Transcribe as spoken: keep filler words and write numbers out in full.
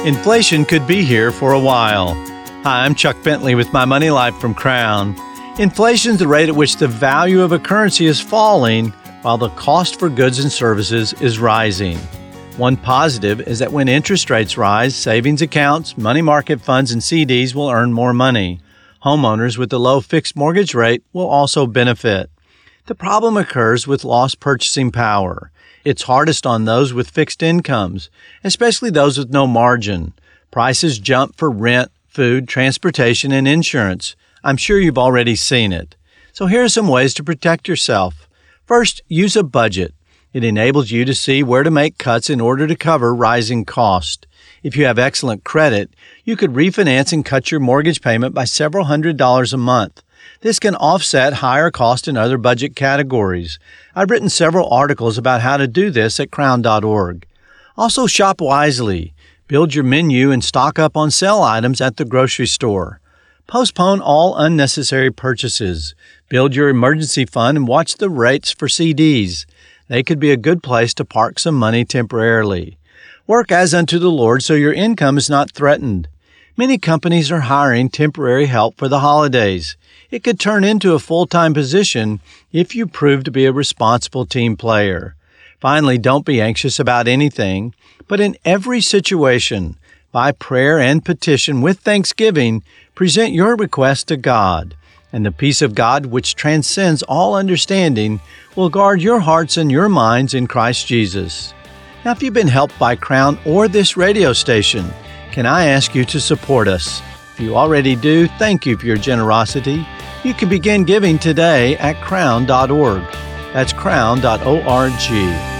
Inflation could be here for a while. Hi, I'm Chuck Bentley with My Money Life from Crown. Inflation is the rate at which the value of a currency is falling while the cost for goods and services is rising. One positive is that when interest rates rise, savings accounts, money market funds, and C Ds will earn more money. Homeowners with a low fixed mortgage rate will also benefit. The problem occurs with lost purchasing power. It's hardest on those with fixed incomes, especially those with no margin. Prices jump for rent, food, transportation, and insurance. I'm sure you've already seen it. So here are some ways to protect yourself. First, use a budget. It enables you to see where to make cuts in order to cover rising costs. If you have excellent credit, you could refinance and cut your mortgage payment by several hundred dollars a month. This can offset higher costs in other budget categories. I've written several articles about how to do this at crown dot org. Also, shop wisely. Build your menu and stock up on sale items at the grocery store. Postpone all unnecessary purchases. Build your emergency fund and watch the rates for C Ds. They could be a good place to park some money temporarily. Work as unto the Lord so your income is not threatened. Many companies are hiring temporary help for the holidays. It could turn into a full-time position if you prove to be a responsible team player. Finally, don't be anxious about anything, but in every situation, by prayer and petition with thanksgiving, present your request to God. And the peace of God, which transcends all understanding, will guard your hearts and your minds in Christ Jesus. Now, if you've been helped by Crown or this radio station, can I ask you to support us? If you already do, thank you for your generosity. You can begin giving today at crown dot org. That's crown dot org.